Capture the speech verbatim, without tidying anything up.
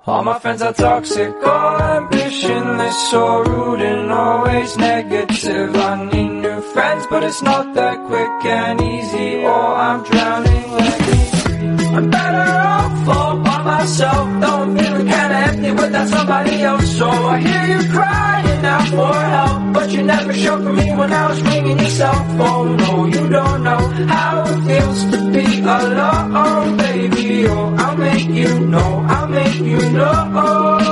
All my friends are toxic, all ambitionless, so rude and always negative. I need new friends, but it's not that quick and easy, or I'm drowning like me. I'm better off all by myself, though I'm feeling kinda empty without somebody else. So I hear you crying out for help, but you never showed for me when I was ringing your cell phone. No, you don't know how it feels to be alone, baby. Oh, I'll make you know, I'll make you know.